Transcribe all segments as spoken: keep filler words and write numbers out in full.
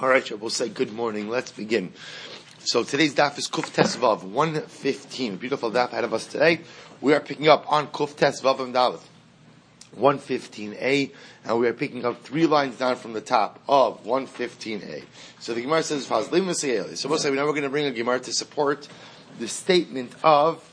All right, we'll say good morning. Let's begin. So today's daf is Kuf Tes Vav one fifteen. Beautiful daf ahead of us today. We are picking up on Kuf Tes Vav and Dalet one fifteen a, and we are picking up three lines down from the top of one fifteen a. So the Gemara says, "So we'll say we're now going to bring a Gemara to support the statement of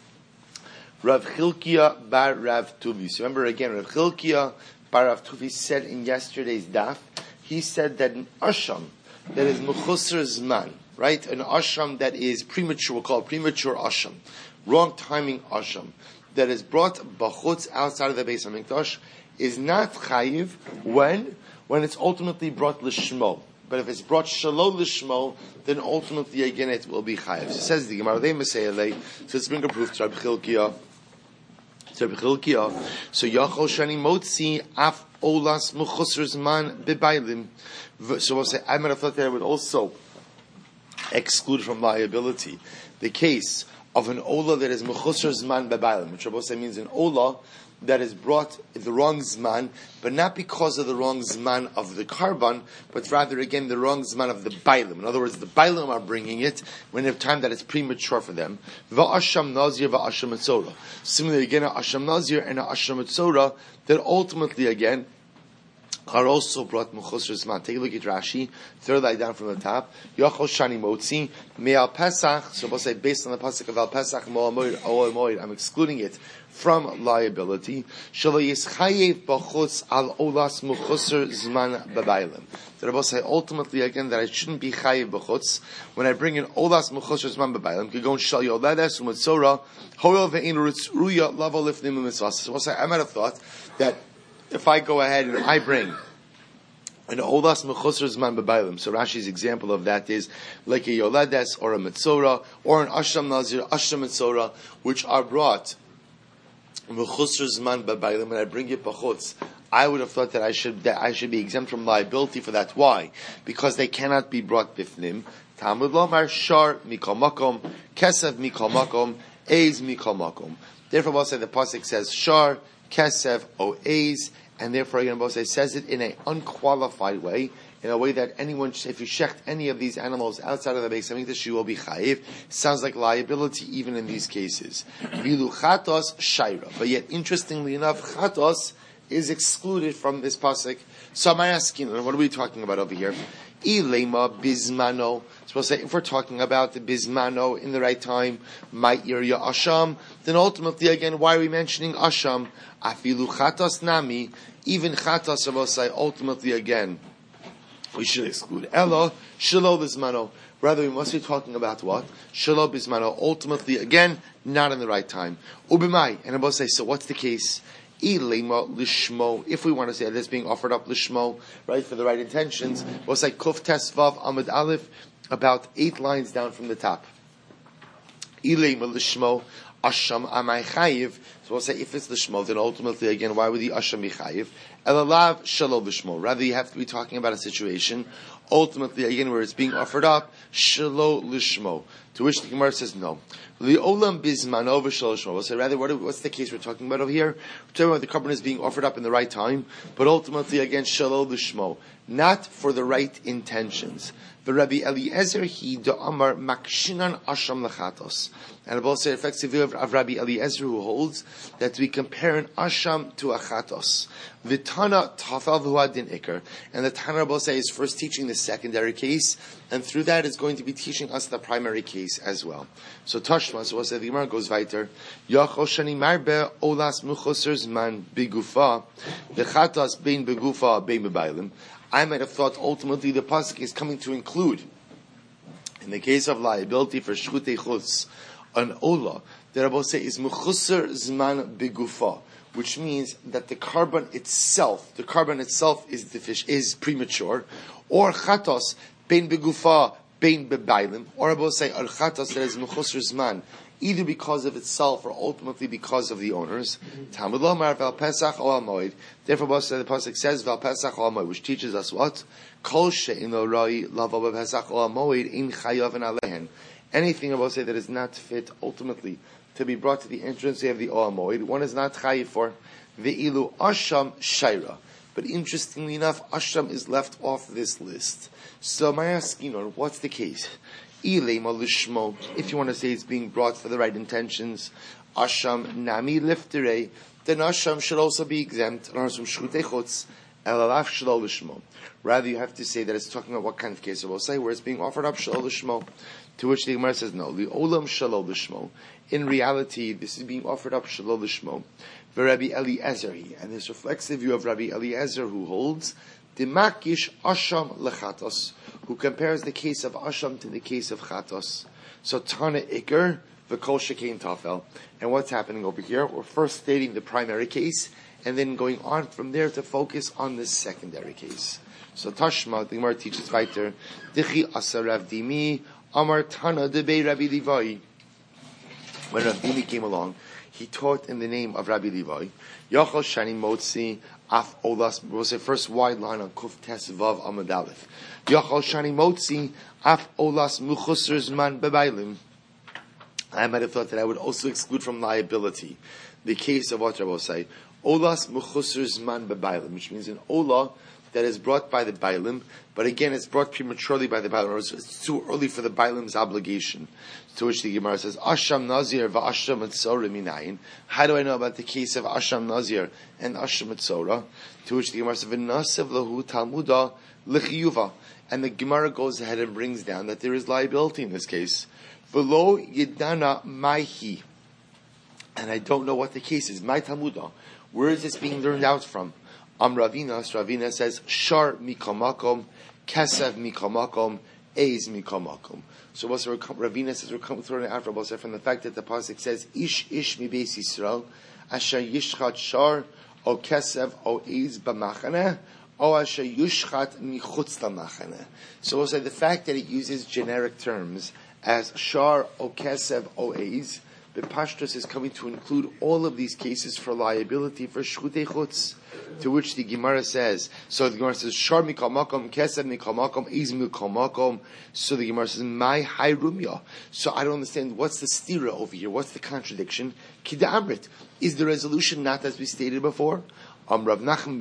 Rav Chilkiah bar Rav Tuvi." So remember again, Rav Chilkiah bar Rav Tuvi said in yesterday's daf, he said that an asham that is mechusar zman, right? An asham that is premature, we'll call it premature asham, wrong timing asham, that is brought bachutz outside of the Beis Hamikdash, is not chayiv when when it's ultimately brought lishmo. But if it's brought shalo lishmo, then ultimately again it will be chayiv. So it says the Gemara, they Masayalei, so let's bring a proof to Rabbi Chilkiah. So Yachol Shani Motzi Af Olas Mechusar Zman Bebailim. So we'll say, I might have thought that I would also exclude from liability the case of an Ola that is Mechusar Zman Bebailim, which we'll say means an Ola that is brought the wrong Zman, but not because of the wrong Zman of the Karban, but rather again the wrong Zman of the Bailim. In other words, the Bailim are bringing it when they have time that it's premature for them. Va'asham Nazir va'asham Etzora. Similarly again, a Asham Nazir and a Asham Etzora that ultimately again are also brought Mechusar Zman. Take a look at Rashi, third line down from the top. Yachol Shani Motzi, Me'al Pesach, so we'll say based on the Pasuk of Al Pesach, Mo'al Moed, Oel Moed, I'm excluding it from liability. Shalo Yischayev Bachutz Al Olas Mechusar Zman B'Bailim. So Rabbi say ultimately again that I shouldn't be Chayev Bachutz when I bring in Olas Mechusar Zman B'Bailim. Could go and Shal Yoledes Umetzora, Hoel Ve'in Rutz Ruya Lavo Lifnim Umetzvas. So we'll say I might have thought that if I go ahead and I bring an olas mechusar zman b'bailim, so Rashi's example of that is like a yoledes or a metzora or an asham nazir, asham metzora, which are brought mechusar zman b'bailim, and I bring it b'chutz, I would have thought that I should that I should be exempt from liability for that. Why? Because they cannot be brought bifnim. Talmud lomar shar mikol makom, kesev mikol makom, eis mikol makom. Therefore, we'll say the pasuk says shar, kesev, o eis. And therefore, again, Bose says it in an unqualified way, in a way that anyone, if you shecht any of these animals outside of the Beis Hamikdash, you will be chayiv. Sounds like liability even in these cases. Vilu chatos shaira. But yet, interestingly enough, chatos is excluded from this pasuk. So am I asking, what are we talking about over here? Ilema bismano. So we'll say, if we're talking about the bismano in the right time, my irya asham, then ultimately, again, why are we mentioning asham? Afilu chatos nami, even chatos, I will say, ultimately, again, we should exclude. Elo, shelo bismano. Rather, we must be talking about what? Shelo bismano. Ultimately, again, not in the right time. Ubimai. And I will say, so what's the case? Ilema lishmo. If we want to say that it's being offered up lishmo, right, for the right intentions, we'll say kuf tes vav amud aleph, about eight lines down from the top. Ilema lishmo asham amay chayiv. So we'll say if it's lishmo, then ultimately again, why would the asham be chayiv? Elalav shalo lishmo. Rather, you have to be talking about a situation, ultimately again, where it's being offered up shalo lishmo. To which the Gemara says no. Li'olam bizmano v'shalo lishmo. We'll say rather, what, what's the case we're talking about over here? We're talking about the carbon is being offered up in the right time, but ultimately again shalo lishmo, not for the right intentions. The Rabbi Eliezer he da'amar makshinan asham lechatos. And I've also affects the view of, of Rabbi Eliezer who holds that we compare an asham to a chatos. Vitana tafal v'huadin ikar. And the Tana Rabbi say is first teaching the secondary case, and through that is going to be teaching us the primary case as well. So Tashma, so we'll say the Gemara goes weiter. Yachol shani marbe olas mechusar zman bigufa. The chatos bein begufa bein bebailim. I might have thought ultimately the pasuk is coming to include, in the case of liability for shchutei chutz, an ola that Rabbi say is mechusar zman begufa, which means that the carbon itself, the carbon itself is defic- is premature, or chatos bein begufa bein bebailim, or Rabbi say al chatos that is mechusar zman, either because of itself or ultimately because of the owners. Talmud lomar val pesach oal moed. Therefore, the pasuk says val pesach oal moed, which teaches us what? Kol she'in lo roi lavo pesach oal moed in chayav and alehen. Anything I will say that is not fit ultimately to be brought to the entrance of the oal moed, one is not chayiv for. Ve'ilu asham shaira. But interestingly enough, Asham is left off this list. So my asking on what's the case? If you want to say it's being brought for the right intentions, Asham nami liftere, then Asham should also be exempt. Rather, you have to say that it's talking about what kind of case it will say, where it's being offered up shalol l'shmo. To which the Gemara says, no, the olam shalol l'shmo. In reality, this is being offered up shalol l'shmo. Rabbi Eliezer, and this reflects the view of Rabbi Eliezer, who holds Dimakish Asham lechatos, who compares the case of Asham to the case of Chatos. So Tana Iker v'kol shekein tafel. And what's happening over here? We're first stating the primary case, and then going on from there to focus on the secondary case. So Tashma, the Gemara teaches weiter, Dichi asa Rav Dimi Amar Tana debei Rabbi Levi. When Rav Dimi came along, he taught in the name of Rabbi Levi. Yachal Shani Motzi Af Olas. Was the first wide line on Kuf Tes Vav Amud Aleph. Yachal Shani Motzi Af Olas Muchusr Zman Bebailim. I might have thought that I would also exclude from liability the case of what Rabbi say. Olas Muchusr Zman Bebailim, which means an Olah that is brought by the Bailim, but again, it's brought prematurely by the Bailim. It's too early for the Bailim's obligation. To which the Gemara says, Asham Nazir va'Asham Mitzora minayin. How do I know about the case of Asham Nazir and Asham Mitzora? To which the Gemara says, V'nasev lahu Talmuda l'chiyuva. And the Gemara goes ahead and brings down that there is liability in this case. V'lo yidana maihi. And I don't know what the case is. My Talmuda. Where is this being learned out from? Am Ravina, Ravina says, Shar mikamakom, Kesev mikamakom, Eiz mikamakom. So what's Ravina says, we're coming through an after from the fact that the pasuk says, Ish ish mi beis Yisrael, Asher yishchat shar, o Kesev, o Eiz b'machaneh, o Asher yushchat michutz l'machaneh. So we'll say the fact that it uses generic terms as Shar, o Kesev, o Eiz, the Pashtus is coming to include all of these cases for liability for shchutei chutz. To which the Gemara says, so the Gemara says, Shar mikal makom, Kesev mikal makom, Eiz mikal makom. So the Gemara says, My hayrumya. So I don't understand what's the stira over here. What's the contradiction? Kida amrit. Is the resolution not as we stated before? Am Rav Nachman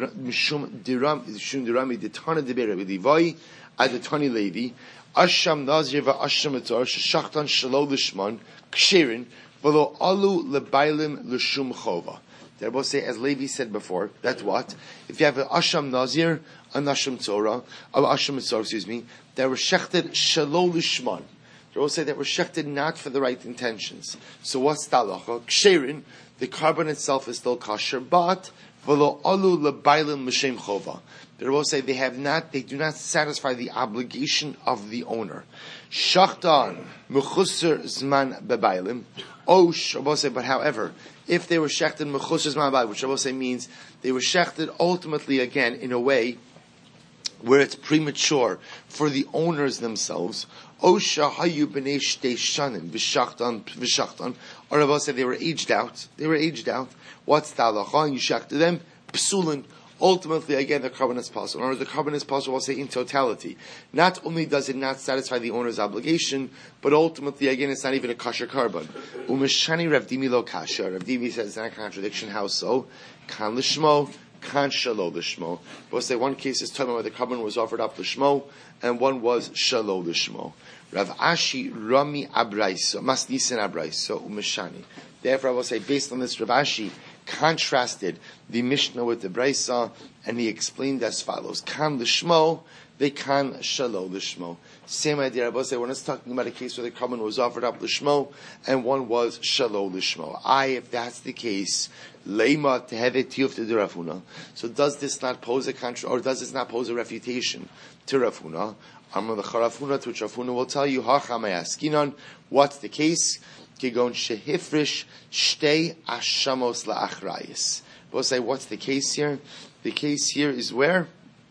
mishum diram mishum dirami detana debei Rabbi Levi adatani Levi Asham Nazir va Asham Mitzor shachtan shelo lishman ksherin v'lo alu lebailim l'shum chova. They both say, as Levi said before, that's what? If you have an Asham Nazir, an Asham Tzorah, an Asham Tzorah, excuse me, they were shechted shelo lishman. They both say that were shechted not for the right intentions. So what's the halacha? Ksherin, the carbon itself is still kosher, but v'lo alu lebailim l'shem chova. They both say they have not, they do not satisfy the obligation of the owner. Shachtan mechusser zman bebailim. Oh, Shabbos say, but however, if they were shechted mechusser zman bebailim, which Shabbos say means they were shechted ultimately again in a way where it's premature for the owners themselves. Oh, shahayu b'nei shtei shanim v'shachtan v'shachtan. Or Shabbos say they were aged out. They were aged out. What's the halacha? You shechted them psulin. Ultimately, again, the carbon is possible. Or the carbon is possible, we'll say, in totality. Not only does it not satisfy the owner's obligation, but ultimately, again, it's not even a kosher carbon. Umeshani Rav Dimi lo kasher. Rav Dimi says it's not a contradiction. How so? Kan lishmo, kan shalo lishmo. We'll say one case is talking about where the carbon was offered up lishmo, and one was shalo lishmo. Rav Ashi Rami Abraiso, Masnisen Abraiso, Umeshani. Therefore, I will say, based on this, Rav Ashi contrasted the Mishnah with the Braisa, and he explained as follows: Kan l'shmo, they kan shalo l'shmo. Same idea. I say we're not talking about a case where the carbon was offered up l'shmo, and one was shalo l'shmo. I, if that's the case, leima tehevet tiyuf to Rav Huna. So does this not pose a contra, or does this not pose a refutation to Rav Huna? Amar the Rav Huna, to which Rav Huna will tell you, hachamayaskinon. What's the case? Kigon shehifrish shtei ashamos la'achrayis. We'll say, what's the case here? The case here is where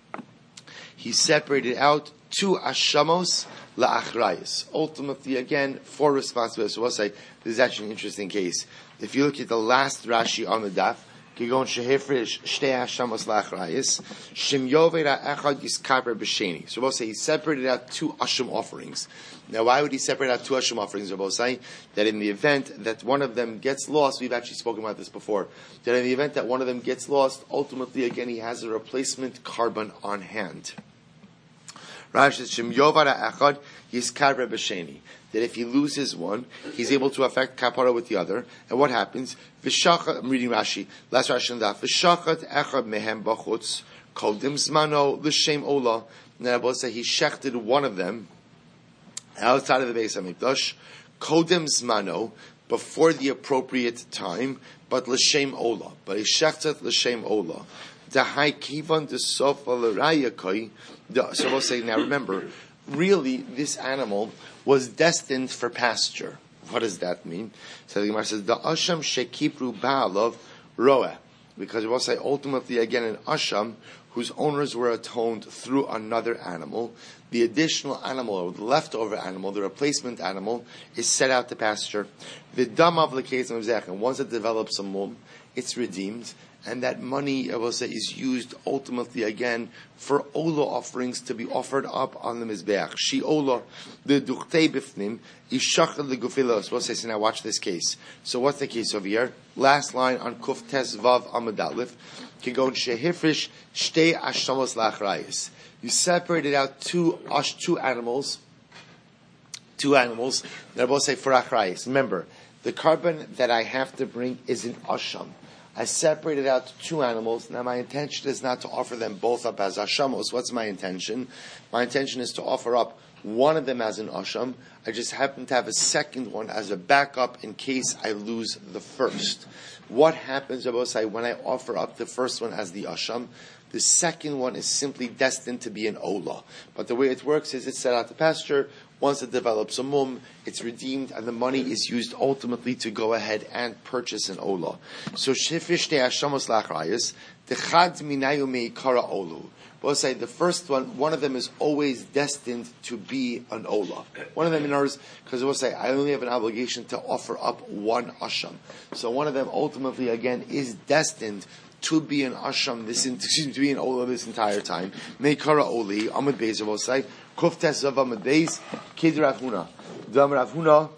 he separated out two ashamos la'achrayis. Ultimately, again, for responsibility. So we'll say, this is actually an interesting case. If you look at the last Rashi on the daf, Kigon shehefresh shtei hashamos lachrayis. Shim yovera echad yiskaper b'sheni. So we'll say he separated out two asham offerings. Now, why would he separate out two asham offerings? We'll say that in the event that one of them gets lost, we've actually spoken about this before, that in the event that one of them gets lost, ultimately, again, he has a replacement carbon on hand. Rashi says, Shim yovera echad yiskaper b'sheni. That if he loses one, he's able to affect kapara with the other. And what happens? V'shachat, I'm reading Rashi, last Rashi on that. V'shachat echad mehem b'chutz, kodim zmano l'shem ola. Now, I will say he shechted one of them outside of the Beis HaMikdash, kodim zmano, before the appropriate time, but l'shem ola. But he shechted l'shem ola. Dahai kivan d'sofa l'rayakoi. So we'll say, now remember, really, this animal was destined for pasture. What does that mean? So the Gemara says, the asham shekipru ba'alav roeh. Because we'll say, ultimately, again, an asham whose owners were atoned through another animal, the additional animal, or the leftover animal, the replacement animal, is set out to pasture. The dam of the case of Zech, and once it develops a mum, it's redeemed. And that money, I will say, is used ultimately again for ola offerings to be offered up on the mizbeach. She ola, the duchtei bifnim, ishachal the gufilos. We'll say, so now watch this case. So what's the case over here? Last line on Kuf Tes Vav Amud Aleph. Kigon shehifrish shtei ashamos lachrayis. You separated out two ash, two animals, two animals that I will say for achrayis. Remember, the carbon that I have to bring is an asham. I separated out two animals. Now my intention is not to offer them both up as ashamos. What's my intention? My intention is to offer up one of them as an asham. I just happen to have a second one as a backup in case I lose the first. What happens, Rabosai, when I offer up the first one as the asham? The second one is simply destined to be an ola. But the way it works is it's set out to pasture. Once it develops a mum, it's redeemed, and the money is used ultimately to go ahead and purchase an ola. So shifish de hashamos lachrayis, techad minayu meikara olu. We'll say the first one, one of them is always destined to be an ola. One of them in ours, because we'll say I only have an obligation to offer up one asham. So one of them ultimately again is destined to be an asham, this to be an ola this entire time. Meikara oli, Amud Beis, we'll say. Kuftes of Amud Beis, Kid Rav Huna. Dam Rav Huna,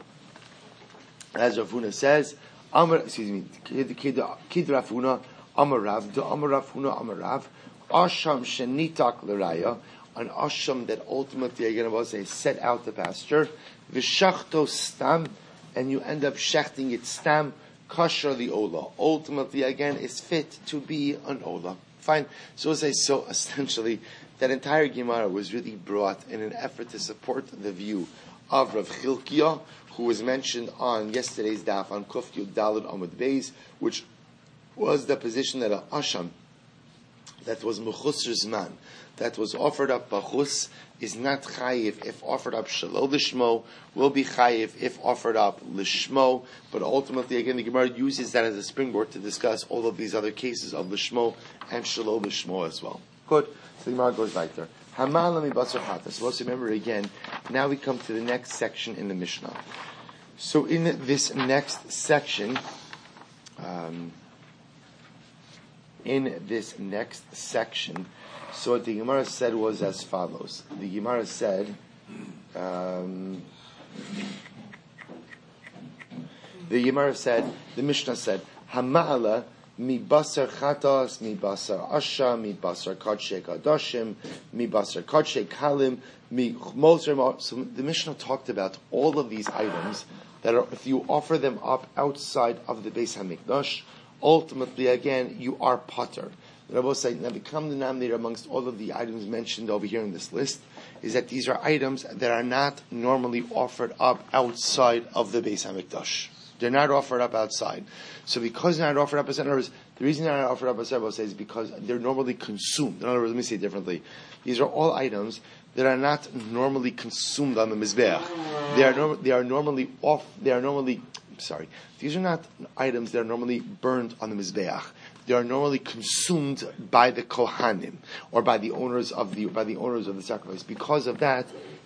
as Rav Huna says, Amar, excuse me, Kid, Kid, Kid Rav Huna, Amar Rav, Do Amar Rav Huna, Amar Rav, Asham Shenitak L'Raya, an Asham that ultimately, again, was a set out the pasture, V'shachto Stam, and you end up shechting it Stam, Kasher the Ola. Ultimately, again, is fit to be an Ola. Fine. So we'll say, so essentially, that entire Gemara was really brought in an effort to support the view of Rav Chilkiah, who was mentioned on yesterday's daf on Kuf Yud Daled Amud Beis, which was the position that an asham that was mechus zman, that was offered up bachus, is not chayiv if offered up shelo lishmo, will be chayiv if offered up lishmo. But ultimately, again, the Gemara uses that as a springboard to discuss all of these other cases of lishmo and shelo lishmo as well. Good. So the Gemara goes right there. Hamalami basar chatas. So let's remember again. Now we come to the next section in the Mishnah. So in this next section, um, in this next section, so what the Gemara said was as follows. The Gemara said, um, the Gemara said, the Mishnah said, Hama'ala mi basar chatas, mi basar asha, mi basar kadshe kadashim, mi basar kadshe kalim, mi moser. So the Mishnah talked about all of these items that are, if you offer them up outside of the Beis HaMikdash, ultimately, again, you are potter. The Rabbi said, now become the denominator amongst all of the items mentioned over here in this list, is that these are items that are not normally offered up outside of the Beis HaMikdash. They're not offered up outside. So because they're not offered up outside, in other words, the reason they're not offered up outside, I will say, is because they're normally consumed. In other words, let me say it differently. These are all items that are not normally consumed on the Mizbeach. They are, norm- they are normally off, they are normally, sorry, these are not items that are normally burned on the Mizbeach. They are normally consumed by the Kohanim, or by the owners of the, by the owners of the sacrifice. Because of that,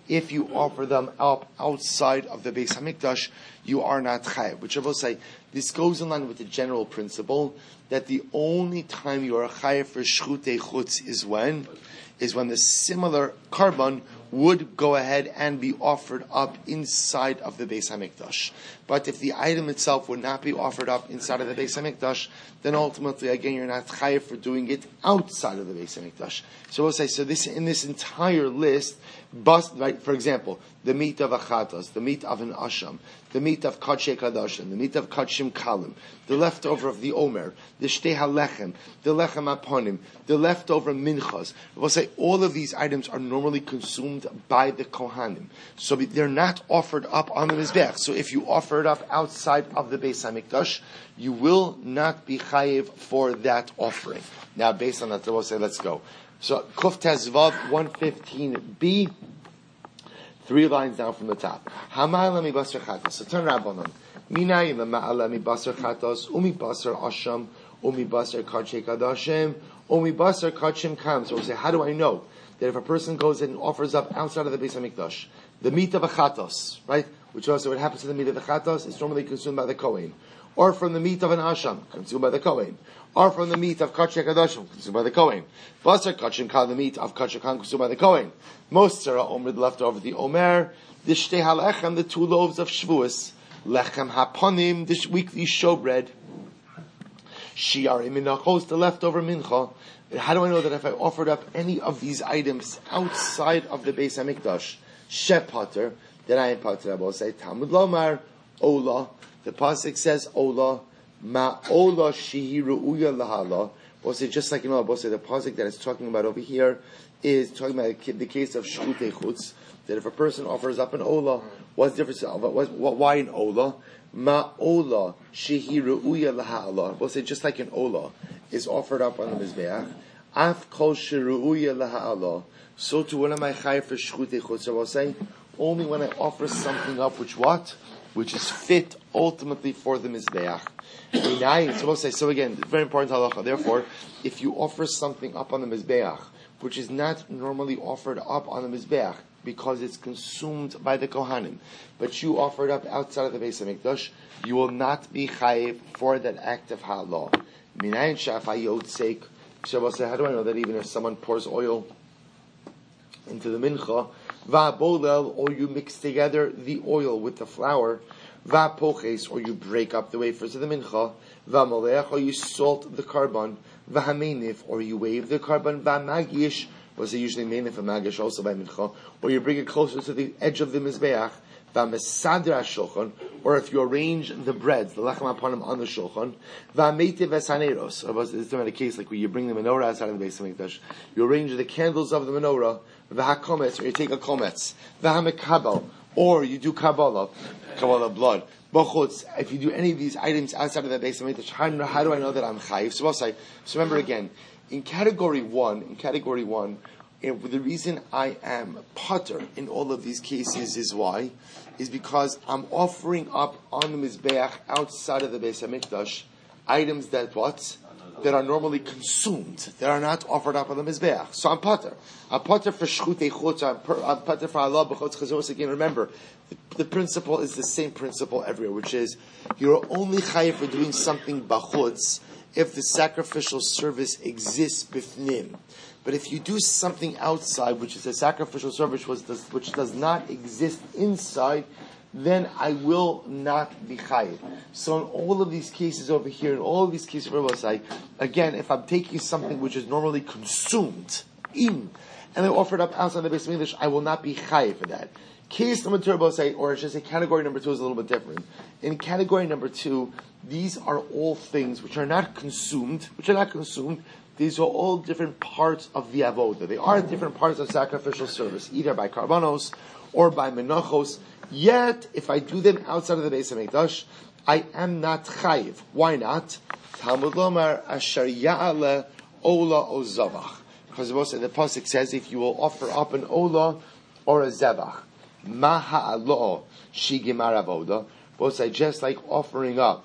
If you offer them up outside of the Beis Hamikdash, you are not chayiv. Which I will say, this goes in line with the general principle that the only time you are chayiv for shchutei chutz is when, is when the similar carbon would go ahead and be offered up inside of the Beis Hamikdash. But if the item itself would not be offered up inside of the Beis Hamikdash, then ultimately, again, you're not chayiv for doing it outside of the Beis Hamikdash. So we'll say, so this in this entire list, bust, right, for example, the meat of a chatas, the meat of an asham, the meat of kadshe kadashim, the meat of kadshim kalim, the leftover of the omer, the shtei halechem, the lechem aponim, the leftover minchas. We'll say all of these items are normally consumed by the kohanim, so they're not offered up on the mizbech. So if you offer it up outside of the Beis Hamikdash, you will not be chayiv for that offering. Now, based on that, we'll say, let's go. So Kuf Tezvav one fifteen b, three lines down from the top. Hamayla mi basar chatos. So turn Rabbanon. Minayim ma'ala mi basar chatos, umi basar asham, umi basar kadshe kadashim, umi basar kadshim kam. So we'll say, how do I know that if a person goes in and offers up outside of the Beis Hamikdash the meat of a chatos, right? Which also, what happens to the meat of the chatos is normally consumed by the kohen, or from the meat of an asham, consumed by the kohen, or from the meat of kadshe kadashim, consumed by the kohen. Basar kadshim kam, the meat of kadshe kam, consumed by the kohen. Most sarah omer, left over the omer, the shtei halechem, the two loaves of shvuas, lechem haponim, the weekly showbread, shiarim minachos, the leftover mincha. How do I know that if I offered up any of these items outside of the Beis Hamikdash, shep pater, then I am pater? I will say Talmud Lomar Ola. The pasuk says Ola ma Ola shehi ru'uya lahala. We'll say just like you know, we'll say the pasuk that it's talking about over here is talking about the case of shchutei chutz. That if a person offers up an Ola, what's the difference? What, why an Ola? Ma Ola shehi ru'uya lahala. We'll say just like an Ola is offered up on the mizbeach. Af kol sheru'uya lahala. So too, when am I chayiv for shchutei chutz? So I was saying, only when I offer something up, which what? Which is fit ultimately for the mizbeach. So we'll say, so again, very important halacha. Therefore, if you offer something up on the mizbeach, which is not normally offered up on the mizbeach, because it's consumed by the kohanim, but you offer it up outside of the Beis Hamikdash, you will not be chayiv for that act of halal. Minayin shafayot sake. So we'll say, how do I know that even if someone pours oil into the mincha, va'bolel, or you mix together the oil with the flour, va'poches, or you break up the wafers of the mincha, va'molech, or you salt the carbon, va'hamenif, or you wave the carbon, va'magish, was it usually menif and magish also by mincha, or you bring it closer to the edge of the mizbeach, va'mesader ha-shulchan, or if you arrange the breads, the lechem aponim on the shulchan, va'meitiv es-haneros, or was this a case like where you bring the menorah outside of the Beis Hamikdash, you arrange the candles of the menorah, v'hakometz, or you take a kometz, v'hamekabel, or you do kabbalah, kabbalah blood, b'chutz, if you do any of these items outside of the Beis Hamikdash, how, how do I know that I'm chayiv? So I'll say, so remember again, in category one, in category one, and the reason I am potter in all of these cases is why? Is because I'm offering up on the Mizbeach outside of the Beis HaMikdash items that what? That are normally consumed, that are not offered up on the Mizbeach. So I'm potter. I'm potter for shchutei chutz, I'm potter for halal b'chutz chazos. Again, remember, the, the principle is the same principle everywhere, which is, you're only chayiv for doing something b'chutz if the sacrificial service exists bifnim. But if you do something outside, which is a sacrificial service which does, which does not exist inside, then I will not be chayiv. So in all of these cases over here, in all of these cases over here, again, if I'm taking something which is normally consumed in, and I offer it up outside the Beis Hamikdash, I will not be chayiv for that. Case number two, say, or I should say category number two is a little bit different. In category number two, these are all things which are not consumed, which are not consumed, these are all different parts of the avoda. They are different parts of sacrificial service, either by karbanos or by menachos. Yet, if I do them outside of the Beis Hamikdash, I am not chayiv. Why not? Talmud Lomar asher ya'ale ola o zavach. Because the pasuk says, if you will offer up an ola or a zevach, ma ha'alo shigimar avoda. Both say just like offering up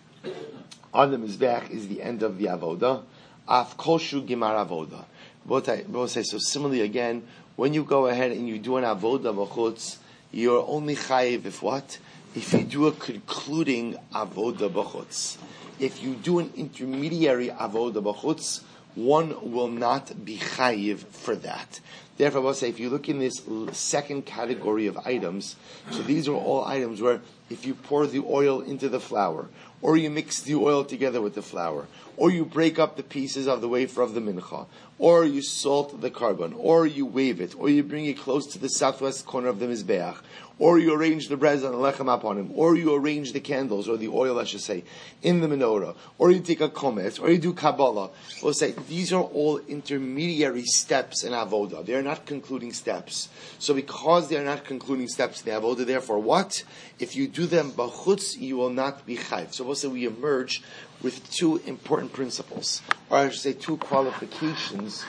on the mizbech is the end of the avoda. Af koshu gimar avoda. Both say so. Similarly, again, when you go ahead and you do an avoda b'chutz, you're only chayiv if what? If you do a concluding avoda b'chutz. If you do an intermediary avoda b'chutz, one will not be chayiv for that. Therefore, I will say, if you look in this second category of items, so these are all items where if you pour the oil into the flour, or you mix the oil together with the flour, or you break up the pieces of the wafer of the mincha, or you salt the carbon, or you wave it, or you bring it close to the southwest corner of the mizbeach, or you arrange the bread and the lechem upon him, or you arrange the candles, or the oil, I should say, in the menorah, or you take a kometz, or you do Kabbalah. We'll say these are all intermediary steps in avodah. They are not concluding steps. So because they are not concluding steps in the avodah, therefore what? If you do them b'chutz, you will not be chayv. So we'll say we emerge with two important principles, or I should say two qualifications,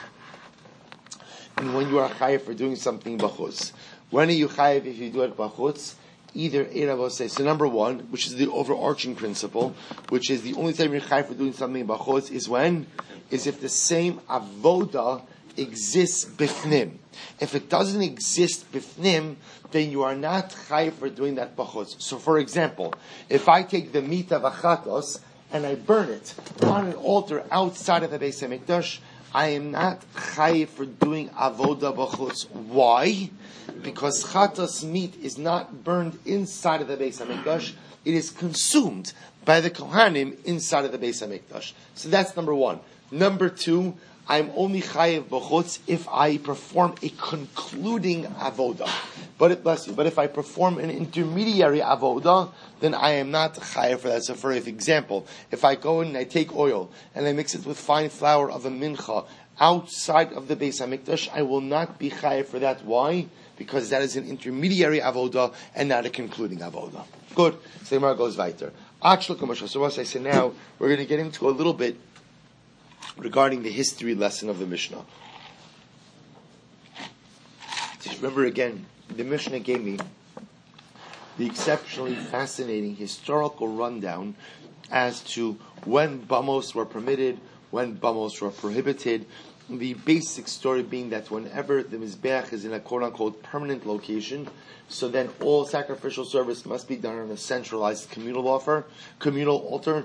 and when you are chayv for doing something b'chutz. When are you chayiv if you do it b'chutz? Either Eirav say. So number one, which is the overarching principle, which is the only time you're chayiv for doing something b'chutz is when? Is if the same avoda exists bifnim. If it doesn't exist bifnim, then you are not chayiv for doing that b'chutz. So for example, if I take the meat of achatos and I burn it on an altar outside of the Beis HaMikdash, I am not chayiv for doing avoda b'chutz. Why? Because chatos meat is not burned inside of the Beis HaMikdash; it is consumed by the Kohanim inside of the Beis HaMikdash. So that's number one. Number two, I'm only chayiv b'chutz if I perform a concluding avoda. But it, bless you. But if I perform an intermediary avoda, then I am not chayiv for that. So, for example, if I go in and I take oil and I mix it with fine flour of a mincha outside of the Beis HaMikdash, I will not be chayiv for that. Why? Because that is an intermediary avoda and not a concluding avoda. Good. So the Gemara goes weiter. So what I say now, we're going to get into a little bit regarding the history lesson of the Mishnah. Just remember again, the Mishnah gave me the exceptionally fascinating historical rundown as to when bamos were permitted, when bamos were prohibited. The basic story being that whenever the Mizbeach is in a quote-unquote permanent location, so then all sacrificial service must be done on a centralized communal offer, communal altar,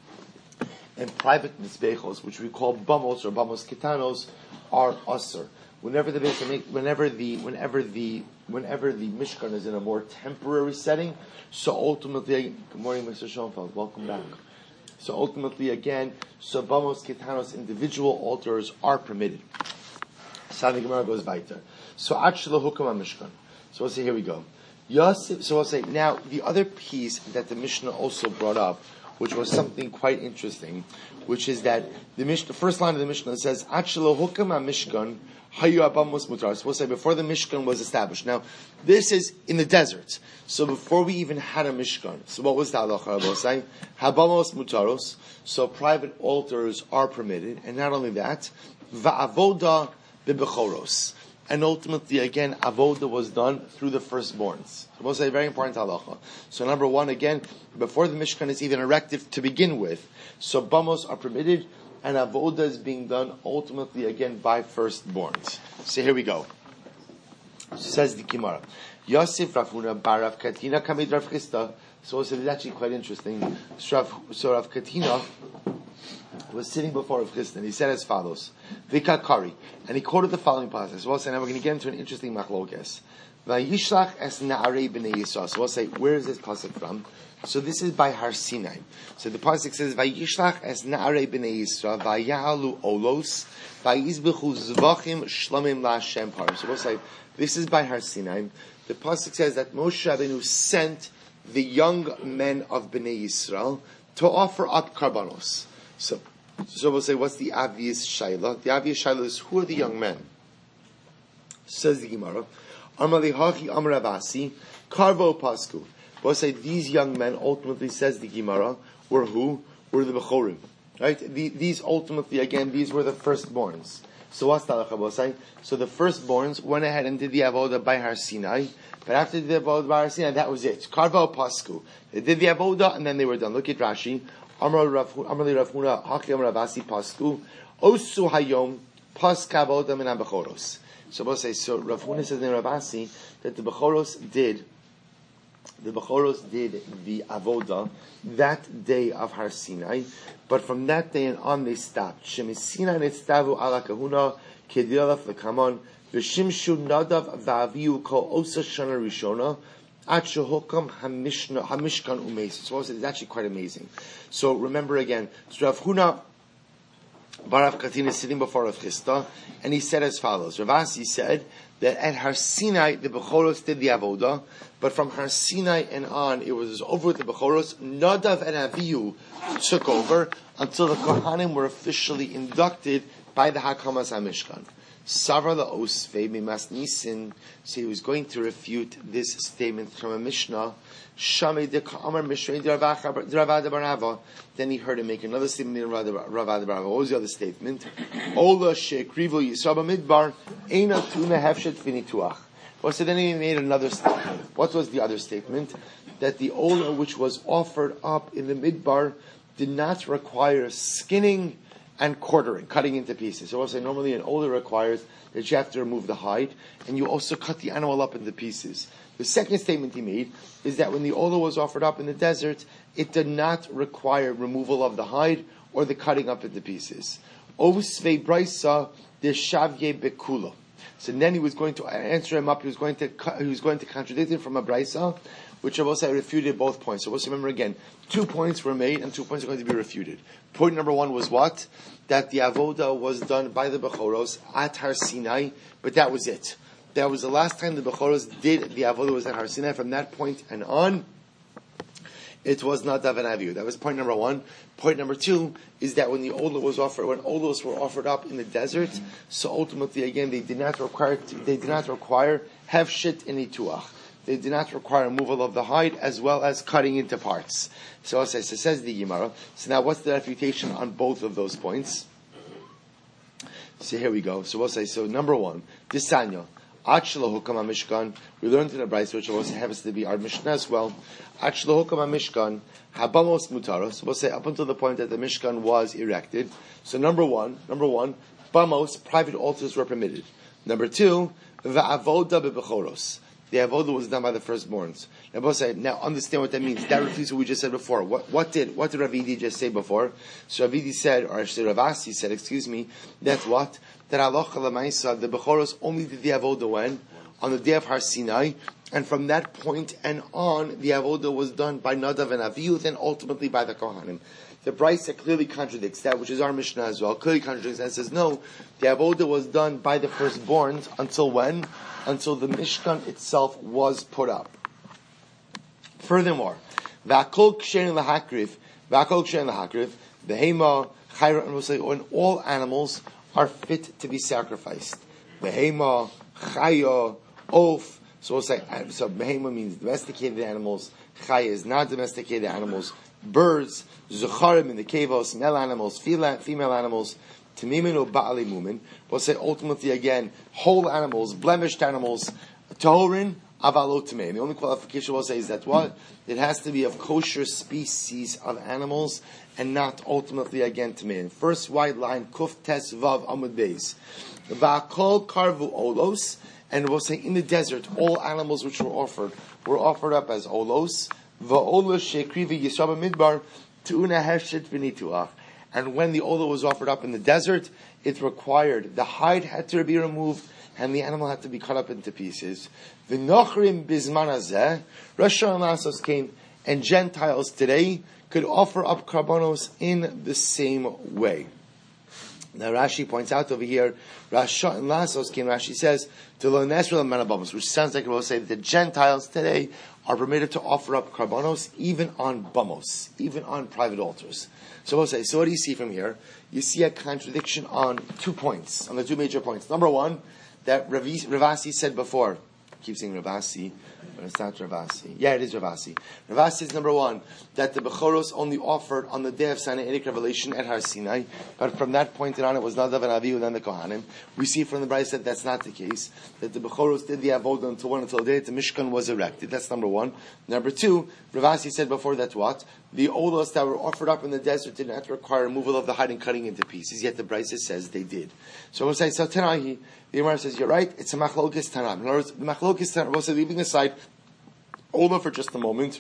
and private Mizbechos, which we call bamos or bamos ketanos, are usr. Whenever the whenever the whenever the whenever the Mishkan is in a more temporary setting, so ultimately, good morning, Mister Schoenfeld, welcome back. So ultimately, again, so bamos ketanos, individual altars are permitted. So the Gemara goes weiter. So actually, hukam Mishkan. So we'll say here we go. Yosef. So we'll say now the other piece that the Mishnah also brought up, which was something quite interesting, which is that the Mishnah, the first line of the Mishnah says, "Achelo hukam Mishkan hayu abamos mutaros." We'll say before the Mishkan was established. Now, this is in the desert, so before we even had a Mishkan. So what was the halacha? We'll say habamos mutaros. So private altars are permitted, and not only that, va'avoda bebechoros. And ultimately, again, avoda was done through the firstborns. So we'll say very important halacha. So number one, again, before the Mishkan is even erected to begin with, so bamos are permitted, and avoda is being done ultimately again by firstborns. So here we go. Says the Gemara, Yosef Rav Huna bar Rav Katina kamid Rav Chisda. So it's actually quite interesting. So Rav, so Rav Katina was sitting before Rav Chisda, and he said as follows: Vika Kari, and he quoted the following passage. So we'll say now we're going to get into an interesting machlokes. Vayishlach es na'arei b'nei Yisrael. So we'll say, where is this pasuk from? So this is by Har Sinai. So the pasuk says, "Vayishlach es na'arei b'nei Yisrael vayahalu olos vayizbechu zvachim shlamim la'Hashem parim." So we'll say this is by Har Sinai. The pasuk says that Moshe Rabbeinu sent the young men of Bnei Yisrael to offer up karbanos. So, so we'll say, what's the obvious shayla? The obvious shayla is, who are the young men? Says the Gemara, Amali hachi amar Avasi karvo pasku. We'll say these young men ultimately, says the Gemara, were who? Were the Bechorim. Right? The, these ultimately, again, these were the firstborns. So what's the halacha? We'll say, so the firstborns went ahead and did the avoda by Har Sinai, but after they did the avoda by Har Sinai, that was it. Karvo pasku. They did the avoda and then they were done. Look at Rashi. Amar Amar Rav Huna hachi amar Avasi pasku osu hayom pas kavoda min habechoros. So we'll say, so Rav Huna says in Ravasi that the Bechoros did, the Bechoros did the Avoda that day of Har Sinai, but from that day and on they stopped. Shemisina netztavu ala kahuna kedilaf lekamon v'shimshu nadav v'aviu kol osa shana rishona at shehokam hamishkan umeis. So it's actually quite amazing. So remember again, so Rav Huna Bar Rav Katina is sitting before Rav Chisda, and he said as follows. Rav Asi said that at Har Sinai the Bechoros did the Avoda, but from Har Sinai and on it was over with the Bechoros. Nadav and Avihu took over until the Kohanim were officially inducted by the Hakamas HaMishkan. Savra la'osvei mimas nisin. So he was going to refute this statement from a Mishnah. Shamei de ka'amar mishrei de Ravada Barava. Then he heard him make another statement in Ravada Barava. What was the other statement? Ola she'krivu yisaba midbar eina tuna hefshet finituach. Well, so then he made another statement. What was the other statement? That the Ola which was offered up in the midbar did not require skinning and quartering, cutting into pieces. So also normally an Ola requires that you have to remove the hide, and you also cut the animal up into pieces. The second statement he made is that when the Ola was offered up in the desert, it did not require removal of the hide or the cutting up into pieces. Ovsvei Braisa de Shavye Bekula. So then he was going to answer him up. He was going to he was going to contradict him from a Braisa, which I will say refuted both points. So let's remember again, two points were made and two points are going to be refuted. Point number one was what? That the Avoda was done by the Bechoros at Har Sinai, but that was it. That was the last time the Bechoros did the Avoda was at Har Sinai. From that point and on, it was not Daven Avihu. That was point number one. Point number two is that when the Ola was offered, when Olos were offered up in the desert, so ultimately again they did not require they did not require hefshit in ituach. They did not require removal of the hide as well as cutting into parts. So it says, it says the Gemara. So now what's the refutation on both of those points? So here we go. So we'll say, so number one, Disanya, Achla Hukam Mishkan. We learned in the Bryce, which also happens to be our Mishnah as well. Achla Hukam Mishkan, Habamos Mutara. So we'll say up until the point that the Mishkan was erected. So number one, number one, Bamos, private altars were permitted. Number two, Va'avoda bebechoros. The avoda was done by the firstborns. Now, both say, now understand what that means. That refutes what we just said before. What, what did what did Ravidi just say before? So Ravidi said, or actually Ravasi said, excuse me, that's what? That Alocha Lamaisa, the Bechoros only did the avoda when? On the day of Har Sinai. And from that point and on, the avoda was done by Nadav and Avihu, then ultimately by the Kohanim. The Brisa clearly contradicts that, which is our Mishnah as well. Clearly contradicts that and says, no, the avoda was done by the firstborns until when? Until the Mishkan itself was put up. Furthermore, V'akol kshein lahakriv, V'akol kshein lahakriv, Behema, Chayra, and we'll say, when all animals are fit to be sacrificed. Behema, Chaya, Oaf. So we'll say, so Behema means domesticated animals, Chaya is not domesticated animals, birds, Zucharim in the kavos, male animals, female animals, Tamimin Ba'ali Mumin. We'll say ultimately again, whole animals, blemished animals, Tahorin, Avalot Tamein. The only qualification we'll say is that what? It has to be of kosher species of animals and not ultimately again Tamein. First white line, Kuf Tes Vav Amud Beis. Va'akol Karvu Olos. And we'll say in the desert, all animals which were offered were offered up as Olos. Va'olos Shekrivi Yisraba Midbar Tu'una Heshet V'nituach. And when the Ola was offered up in the desert, it required, the hide had to be removed, and the animal had to be cut up into pieces. The Nochrim Bizman Hazeh, Rosh Hashanah came, and Gentiles today could offer up karbanos in the same way. Now Rashi points out over here, Rosh Hashanah came, Rashi says, to learn Nesrel and Manabamos, which sounds like it will say that the Gentiles today are permitted to offer up karbanos even on bamos, even on private altars. So we'll say, so what do you see from here? You see a contradiction on two points, on the two major points. Number one, that Ravasi said before, keep saying Ravasi, but it's not Ravasi. Yeah, it is Ravasi. Ravasi is number one, that the Bechoros only offered on the day of Sinaitic revelation at Har Sinai, but from that point on it was Nadav and Avihu, then the Kohanim. We see from the Brayso that that's not the case, that the Bechoros did the Avodah until one until the day that the Mishkan was erected. That's number one. Number two, Ravasi said before that what? The olos that were offered up in the desert did not require removal of the hide and cutting into pieces, yet the Brayso says they did. So we'll say, so Tanahi, the Gemara says, you're right, it's a Machlokes Tanam. In other words, the Machlokes Tanam, we'll say, leaving aside Ola for just a moment,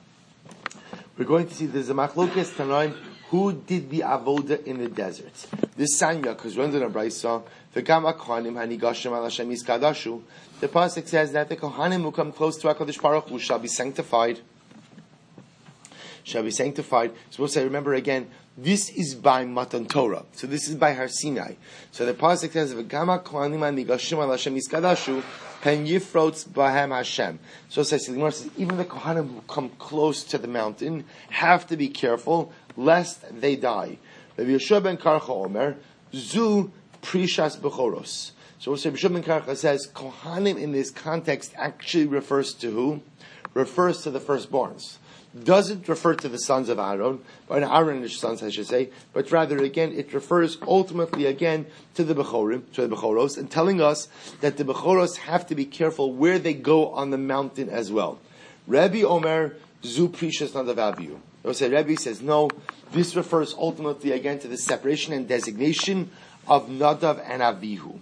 we're going to see there's a Machlokes Tanam, who did the Avodah in the desert. This Sanya, because we're under the Brayso, the Gama Kohanim, Hanigashim al Hashem Yiskadashu, the Pasuk says that the Kohanim who come close to HaKadosh Baruch Hu shall be sanctified. Shall be sanctified. So we'll say, remember again, this is by Matan Torah. So this is by Har Sinai. So the pasuk says, "V'gama kohanim anigashim al Hashem yiskadashu pen yifrotz bahem Hashem." So it says, the Gemara says, even the kohanim who come close to the mountain have to be careful lest they die. Rabbi Yeshua ben Karcha Omer, zu prishas bechoros. So Rabbi Yeshua ben Karcha says, kohanim in this context actually refers to who? Refers to the firstborns. Doesn't refer to the sons of Aaron, or Aaron's sons, I should say, but rather again, it refers ultimately again to the Bechorim, to the Bechoros, and telling us that the Bechoros have to be careful where they go on the mountain as well. Rabbi Omer, Zu Prishas Nadav Avihu. Rabbi says, no, this refers ultimately again to the separation and designation of Nadav and Avihu.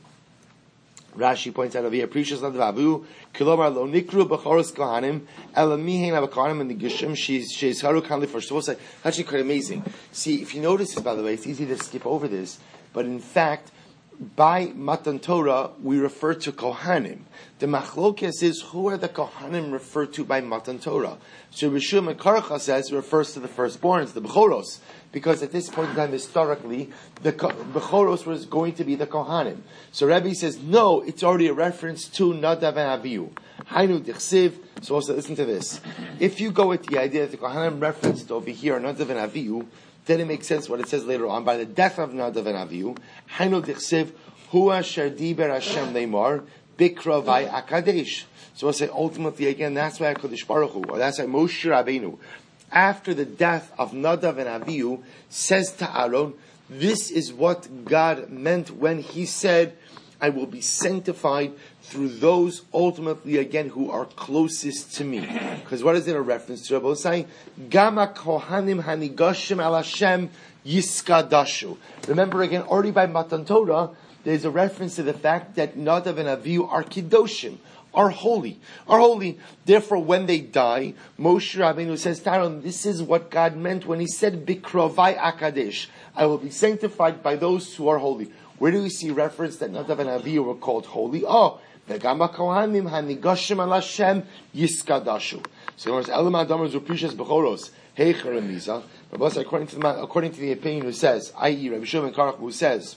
Rashi points out over here, Prishas Nadav Avihu, Kilomar lo nikru b'choros kohanim, ela mihen avakohanim and the gishim, she's, she's haru kanli for shvosai. Actually quite amazing. See, if you notice this, by the way, it's easy to skip over this, but in fact, by Matan Torah, we refer to Kohanim. The Machlokes is, who are the Kohanim referred to by Matan Torah? So Rishum Karcha says it refers to the firstborns, the Bechoros, because at this point in time, historically, the Bechoros was going to be the Kohanim. So Rabbi says, no, it's already a reference to Nadav and Avihu. Hainu Dichsiv. So also listen to this. If you go with the idea that the Kohanim referenced over here, Nadav and Avihu, then it makes sense what it says later on. By the death of Nadav and Avihu, Hainu Dichsiv, Hu asher diber Hashem leimar, Bikra vai akadesh. So we'll say ultimately again, that's why HaKadosh Baruch Hu, or that's why Moshe Rabbeinu, after the death of Nadav and Avihu, says to Aaron, this is what God meant when He said, I will be sanctified through those ultimately again who are closest to me. Because what is it a reference to? Rabbi saying, Gama kohanim hanigashim al Hashem yiskadashu. Remember again, already by Matan Torah, there's a reference to the fact that Nadav and Avihu are kiddoshim, are holy, are holy. Therefore, when they die, Moshe Rabbeinu says to Aaron, this is what God meant when He said, Bikrovai akadesh, I will be sanctified by those who are holy. Where do we see reference that Nadav and Avihu were called holy? Oh, V'gama kohanim hanigashim al Hashem yiskadashu. So in other words, Elam Adam Zuprishas Bechoros Heicher Miza. But according to the according to the opinion who says, that is, Rabbi Shimon Karach, who says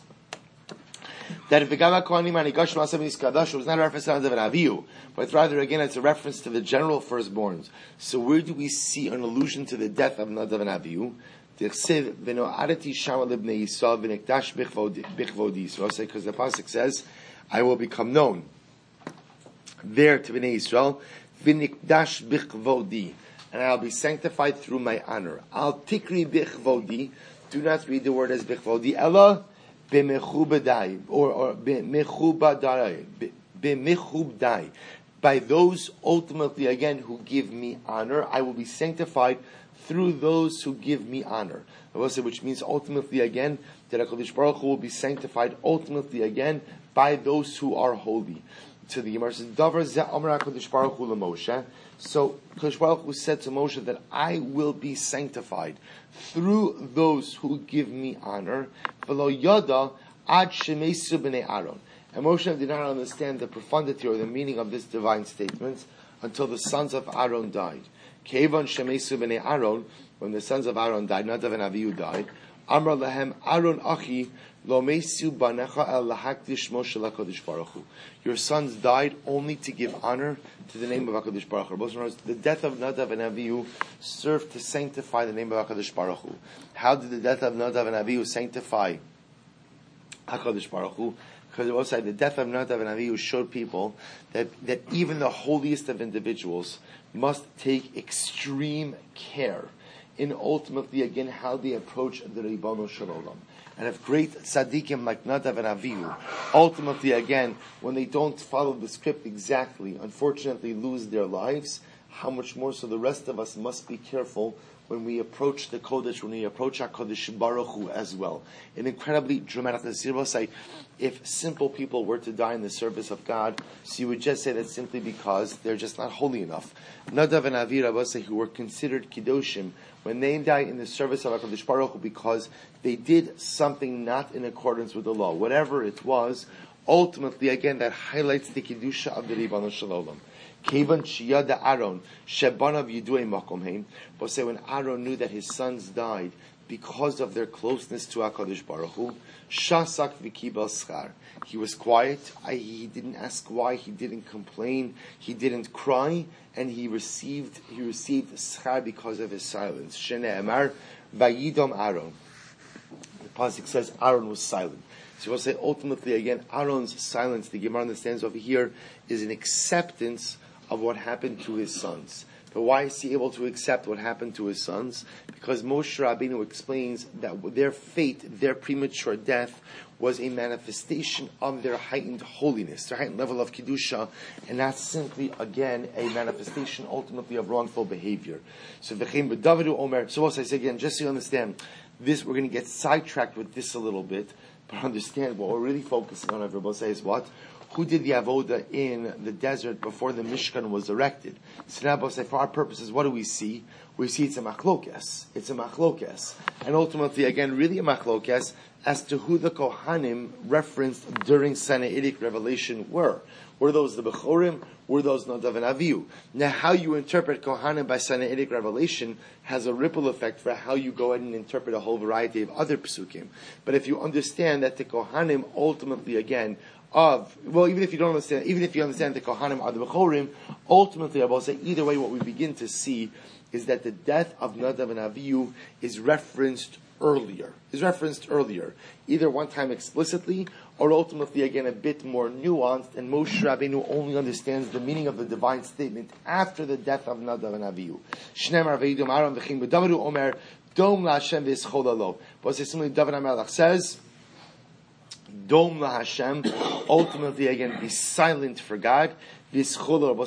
that if V'gama kohanim hanigashim al Hashem yiskadashu is not a reference to Nadav and Avihu, but rather again it's a reference to the general firstborns. So where do we see an allusion to the death of Nadav and Avihu? Because the pasuk says, I will become known there to Bnei Yisrael, v'nikdash bichvodi, and I'll be sanctified through my honor. Al tikri bichvodi, do not read the word as bichvodi, ella b'mechubadai, or, or b'mechubadai, b'mechubdai. By those ultimately again who give me honor, I will be sanctified through those who give me honor. Which means ultimately again that HaKadosh Baruch Hu will be sanctified ultimately again by those who are holy. So the Gemara says, Davar zeh amar HaKadosh Baruch Hu leMoshe. So HaKadosh Baruch Hu said to Moshe that I will be sanctified through those who give me honor. V'lo yada ad shemeisu b'nei Aaron. And Moshe did not understand the profundity or the meaning of this divine statement until the sons of Aaron died. Kevan shemeisu b'nei Aaron, when the sons of Aaron died, Nadav and Avihu died, Amar lahem Aaron achi lo meisu banecha el lahakdish Moshe l'Hakadosh Baruch Hu. Your sons died only to give honor to the name of HaKadosh Baruch Hu. The death of Nadav and Avihu served to sanctify the name of HaKadosh Baruch Hu. How did the death of Nadav and Avihu sanctify HaKadosh Baruch Hu, because it was like the death of Nadav and Avihu showed people that, that even the holiest of individuals must take extreme care in ultimately, again, how they approach the Ribono Shel Olam. And if great tzaddikim like Nadav and Avihu, ultimately, again, when they don't follow the script exactly, unfortunately lose their lives, how much more so the rest of us must be careful when we approach the Kodesh, when we approach HaKadosh Baruch Hu as well. An incredibly dramatic say, if simple people were to die in the service of God, so you would just say that simply because they're just not holy enough. Nadav and Avihu, who were considered Kiddushim, when they died in the service of HaKadosh Baruch Hu because they did something not in accordance with the law, whatever it was, ultimately, again, that highlights the Kiddusha of the Ribono Shel Olam. Kevan Shiyada Aaron, Shebanav Yidui Makom Heim. But say when Aaron knew that his sons died because of their closeness to HaKadosh Baruch Hu, Shasak V'Kibel Schar. He was quiet, he didn't ask why, he didn't complain, he didn't cry, and he received he received Schar because of his silence. Shene Amar Vayidom Aaron. The pasuk says Aaron was silent. So we'll say ultimately again, Aaron's silence, the Gemara understands over here, is an acceptance of what happened to his sons. But why is he able to accept what happened to his sons? Because Moshe Rabbeinu explains that their fate, their premature death, was a manifestation of their heightened holiness, their heightened level of Kedusha, and not simply, again, a manifestation ultimately of wrongful behavior. So v'chein b'Davidu Omer, so also I say again, just so you understand, this, we're going to get sidetracked with this a little bit, but understand what we're really focusing on, everybody says what? Who did the avoda in the desert before the Mishkan was erected? So now, for our purposes, what do we see? We see it's a machlokes. It's a machlokes. And ultimately, again, really a machlokes as to who the Kohanim referenced during Sinaitic revelation were. Were those the Bechorim? Were those Nadav and Avihu? Now, how you interpret Kohanim by Sinaitic revelation has a ripple effect for how you go ahead and interpret a whole variety of other psukim. But if you understand that the Kohanim ultimately, again, of, well, even if you don't understand, even if you understand the Kohanim are the Bechorim, ultimately, I will say, either way, what we begin to see is that the death of Nadav and Avihu is referenced earlier, is referenced earlier, either one time explicitly, or ultimately, again, a bit more nuanced, and Moshe Rabbeinu only understands the meaning of the divine statement after the death of Nadav and Avihu. Shnemar ve'idum Aaron v'chein b'Davidu Omer, Dom la'Hashem v'yischol alo. But similarly, David HaMelech says, Dom la Hashem, ultimately again, be silent for God. Vischolalo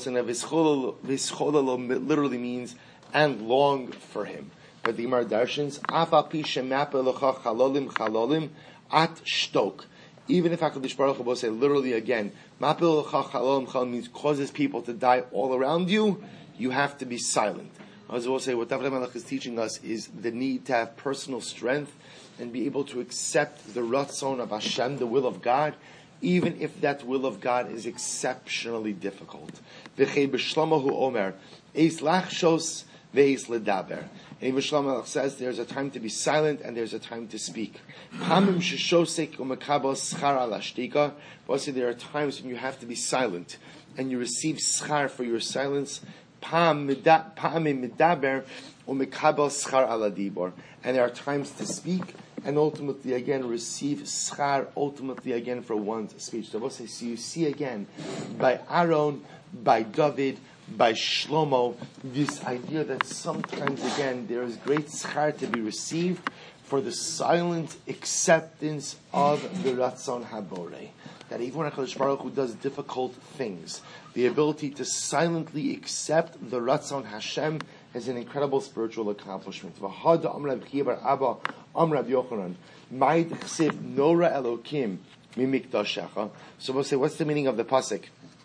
literally means, and long for Him. But the Gemara darshans, Afa pi shemap elocha chalolim chalolim at shtok. Even if HaKadosh Baruch Hu will say literally again, map elocha chalolim chalolim means causes people to die all around you, you have to be silent. As we'll say, what David HaMelech is teaching us is the need to have personal strength and be able to accept the ratzon of Hashem, the will of God, even if that will of God is exceptionally difficult. V'chei b'shlomo omer, eis lachshos ve'eis ledaber. And Shlomo says there's a time to be silent and there's a time to speak. Pamim sheshosek u'mekabel schar al hashtika. Also, there are times when you have to be silent and you receive schar for your silence. Pamim medaber u'mekabel schar al adibor. And there are times to speak and ultimately again receive schar, ultimately again for one's speech. So you see again, by Aaron, by David, by Shlomo, this idea that sometimes again there is great schar to be received for the silent acceptance of the Ratzon Haborei. That even when HaKadosh Baruch Hu does difficult things, the ability to silently accept the Ratzon Hashem is an incredible spiritual accomplishment. V'hada Amar Rabbi Chiya bar Abba Amar Rabbi Yochanan Ma'id chsiv Nora Elokim Mimikdashecha. So we'll say, what's the meaning of the pasuk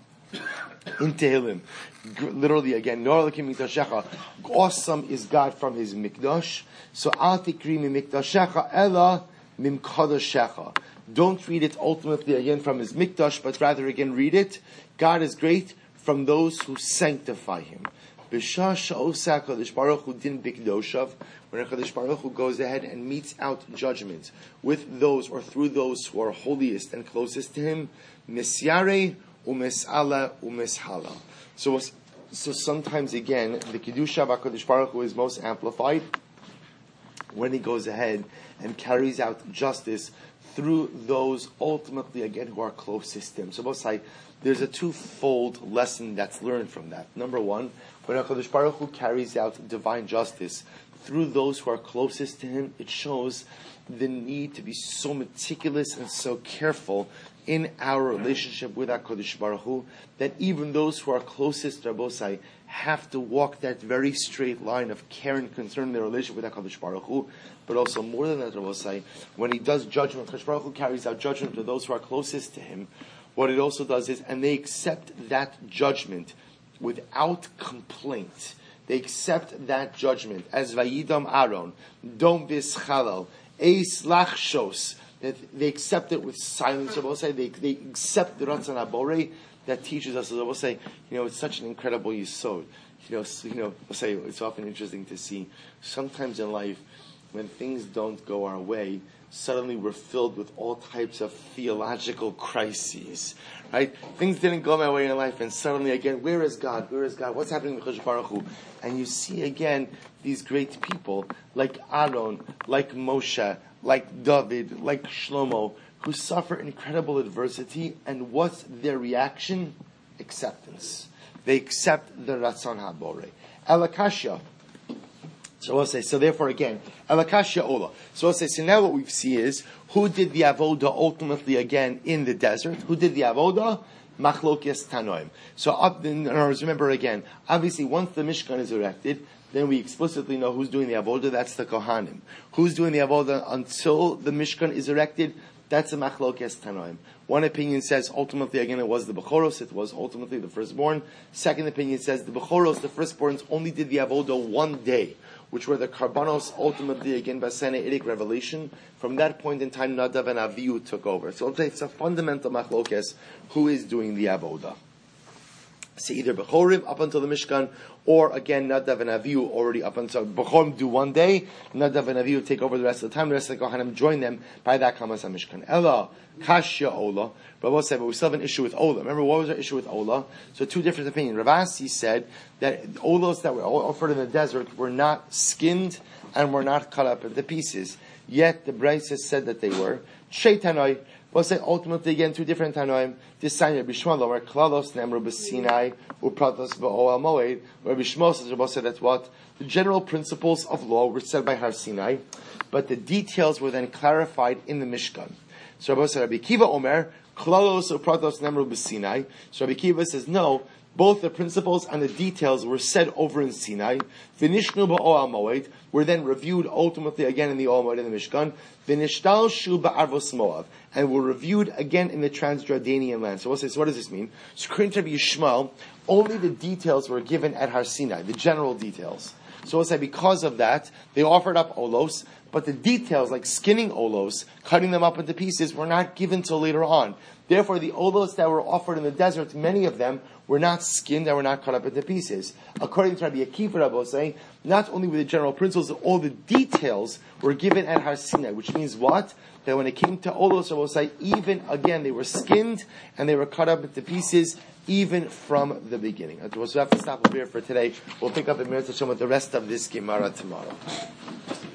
in Tehillim? Literally again, Nora Elokim Mimikdashecha. Awesome is God from His mikdash. So Al Tikri Mimikdashecha Ela Mimkadashecha. Don't read it ultimately again from His mikdash, but rather again read it. God is great from those who sanctify Him. B'shah sha'osa HaKadosh Baruch Hu din bikdoshav, when HaKadosh Baruch Hu goes ahead and meets out judgment with those or through those who are holiest and closest to Him, misyare u'mis'ala u'mis'hala. So, so sometimes again, the Kedusha of HaKadosh Baruch Hu is most amplified when He goes ahead and carries out justice through those ultimately, again, who are closest to him. So Bosai, there's a twofold lesson that's learned from that. Number one, when HaKadosh Baruch Hu carries out divine justice through those who are closest to him, it shows the need to be so meticulous and so careful in our relationship with HaKadosh Baruch Hu, that even those who are closest to Rabbosai have to walk that very straight line of care and concern in their relationship with HaKadosh Baruch Hu. But also more than that, Rabbosai, when he does judgment, HaKadosh Baruch Hu carries out judgment to those who are closest to him. What it also does is, and they accept that judgment without complaint. They accept that judgment as Vayidam Aaron, Dom Vis Chalal, Eis Lachshos, that they accept it with silence. They, they accept the Ratzon HaBorei that teaches us, as I will say, you know, it's such an incredible yisod. You know, you know, I'll say it's often interesting to see sometimes in life when things don't go our way, suddenly we're filled with all types of theological crises, right? Things didn't go my way in life, and suddenly again, where is God? Where is God? What's happening with Chosh Baruch Hu? And you see again these great people like Aaron, like Moshe, like David, like Shlomo, who suffer incredible adversity, and what's their reaction? Acceptance. They accept the Ratzon HaBorei. Elakashya. So we'll say, so therefore again, Elakashya Ola. So we'll say, so now what we see is, who did the Avoda ultimately again in the desert? Who did the Avoda? Machlokes Tanoim. So up, in other words, remember again, obviously once the Mishkan is erected, then we explicitly know who's doing the Avoda, that's the Kohanim. Who's doing the Avoda until the Mishkan is erected? That's a Machlokes Tanoim. One opinion says ultimately again it was the Bechoros, it was ultimately the firstborn. Second opinion says the Bechoros, the firstborns, only did the Avoda one day, which were the Karbanos, ultimately again Basene Edik revelation. From that point in time, Nadav and Avihu took over. So it's a fundamental Machlokes who is doing the Avoda. So either Bechorim up until the Mishkan, or again Nadav and Avihu already up until Bechorim do one day, Nadav and Avihu take over the rest of the time, the rest of the Kohanim join them by that Kamas HaMishkan. Ella, Kashya Ola. Rabbi said, but we still have an issue with Ola. Remember, what was our issue with Ola? So two different opinions. Ravasi said that Olos that were offered in the desert were not skinned and were not cut up into pieces. Yet the Brisa said that they were. Sheitanoi. We'll say ultimately again two different Tanoim. This time Rabbi Shmuel where Klalos Nemru B'Sinai Upratos B'Oal Moed. Rabbi Shmuel says Rabbi said that's what the general principles of law were said by Har Sinai, but the details were then clarified in the Mishkan. So Rabbi said Rabbi Kiva Omer Klalos Upratos Nemru B'Sinai. So Rabbi Kiva says no. Both the principles and the details were said over in Sinai. V'nishnu ba'oal moed were then reviewed ultimately again in the Oal Moed in the Mishkan. V'nishtal shu ba'arvos Moav and were reviewed again in the Transjordanian land. So we'll say, so what does this mean? So according to Rabbi Yishmael, only the details were given at Har Sinai, the general details. So we'll say because of that, they offered up olos, but the details like skinning olos, cutting them up into pieces, were not given till later on. Therefore, the olos that were offered in the desert, many of them were not skinned and were not cut up into pieces. According to Rabbi Akiva, Rabbi was saying, not only were the general principles, all the details were given at Har Sinai, which means what? That when it came to olos, Rabbi was saying, even again, they were skinned and they were cut up into pieces, even from the beginning. So we'll have to stop over here for today. We'll pick up in Meretz Hashem with the rest of this Gemara tomorrow.